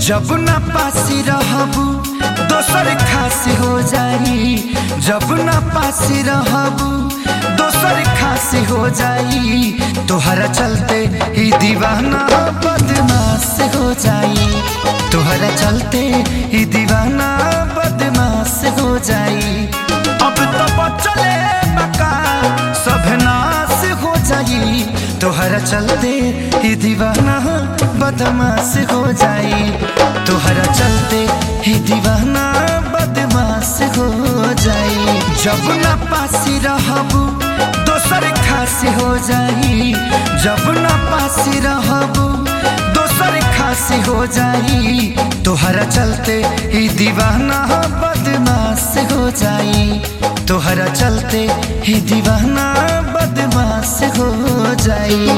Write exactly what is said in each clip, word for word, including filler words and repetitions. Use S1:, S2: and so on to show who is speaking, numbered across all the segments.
S1: जब ना पासी रहबू दोसर खास हो जाई, जब ना पासी रहबू दोसर खास हो जाई। तोहरा चलते ही दीवाना बदमाश हो जाई, तोहरा चलते ही दीवाना बदमाश हो जाई। अब तो बचले बका सब नाश हो जाई, तोहरा चलते ही दीवाना बदमाश हो जाई, तोहरा चलते ही दीवाना बदमाश हो जाई। जब ना पासी रहबू दोसर खास हो जाई, जब ना पासी रहबू दोसर खास हो जाई। तोहरा चलते ही दीवाना बदमाश हो जाई, तोहरा चलते ही दीवाना बदमाश हो जाई।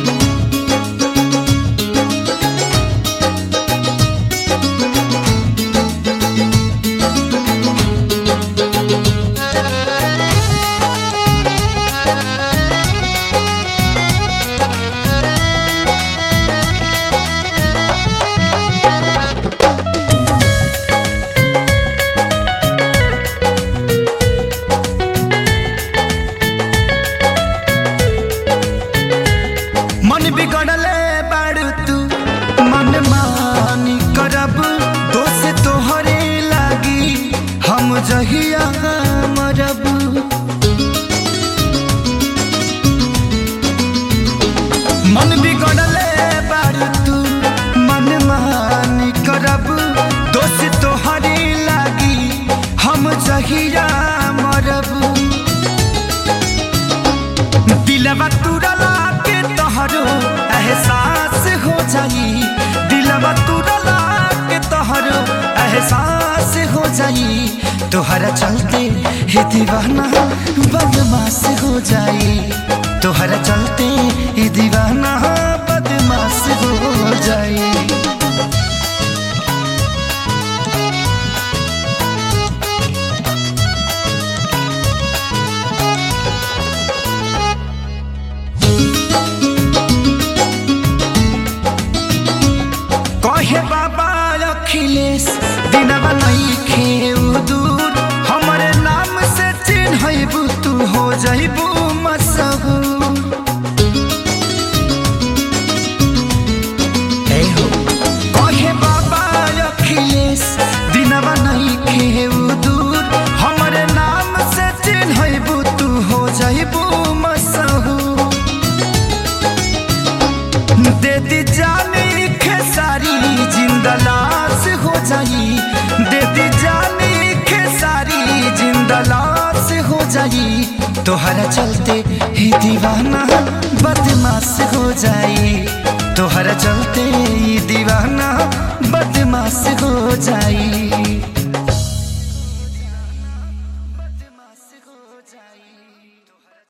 S1: मन बिगड़ले बाड़ू तू मन मानी करब दोष तोहरे लागी हम जहिया मरब। मन बिगड़ले बाड़ू तू मन मानी करब दोष तोहरे लागी हम जहिया मरब। दिलवा तुरला के तोहरो एहसास हो जाई, दिलवा तुरला के तोहरो एहसास हो जाई। तोहरा चलते ही दीवाना बदमाश हो जाई, तोहरा चलते ही दीवाना बदमाश हो जाई। कहे बाबा अखिलेश दिनवा नइखे दूर, हमरे नाम से चिन्हबू तू हो जाइबू मशहूर। कहे बाबा अखिलेश दिनवा नइखे दूर, हमरे नाम से चिन्हबू तू हो जाइबू मशहूर। दे दी जानी खेसारी जिंदा लाश हो जाई, दे दी जानी खेसारी जिंदा लाश हो जाई। तोहरा चलते ही दीवाना बदमाश हो जाई, तोहरा चलते ही दीवाना बदमाश हो जाई।